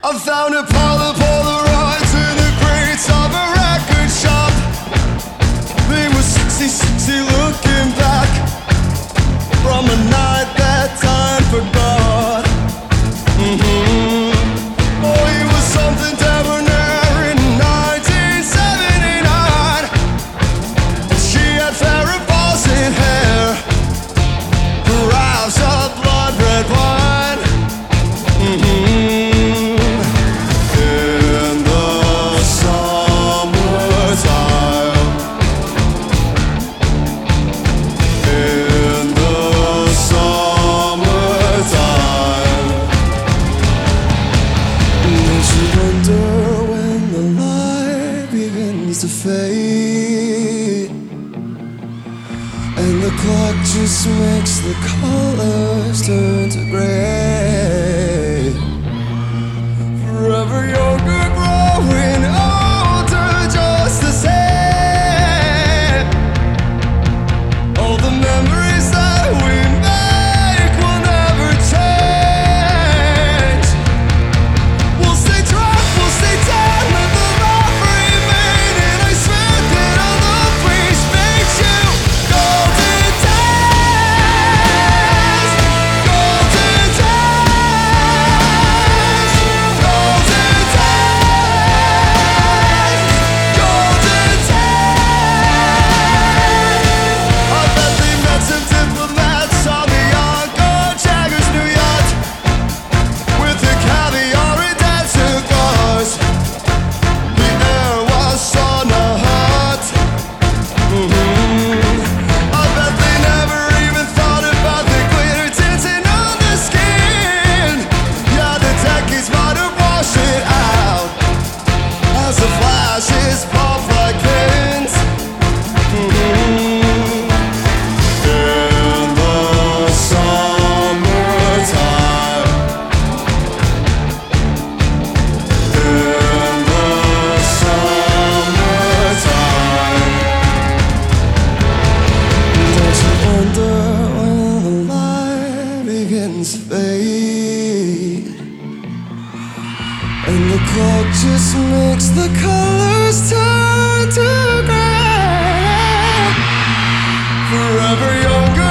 I found a pile of Polaroids in the crates of a record shop. They were 60 looking back from a night that time forgot. Oh, it was something debonair in 1979. She had Farrah Fawcett hair, her eyes of blood red wine. To fade, and the clock just makes the colors turn to gray. Forever younger, growing older, just the same. All the memories that we make will never change. We'll stay drunk, we'll stay down, let the love remain. And I swear that all love brings makes you golden days, golden days, golden days, golden days. I bet they met some diplomats on the Uncle Jagger's new yacht, with the caviar and dancing cars. The air was sauna hot. I bet they never even thought about the glitter dancing on the skin. Yeah, the decades might have washed it out as the flashes pop like pins. In the summertime, in the summertime. Don't you wonder when the light begins to fade, and the clock just makes the colors turn to gray? Forever younger,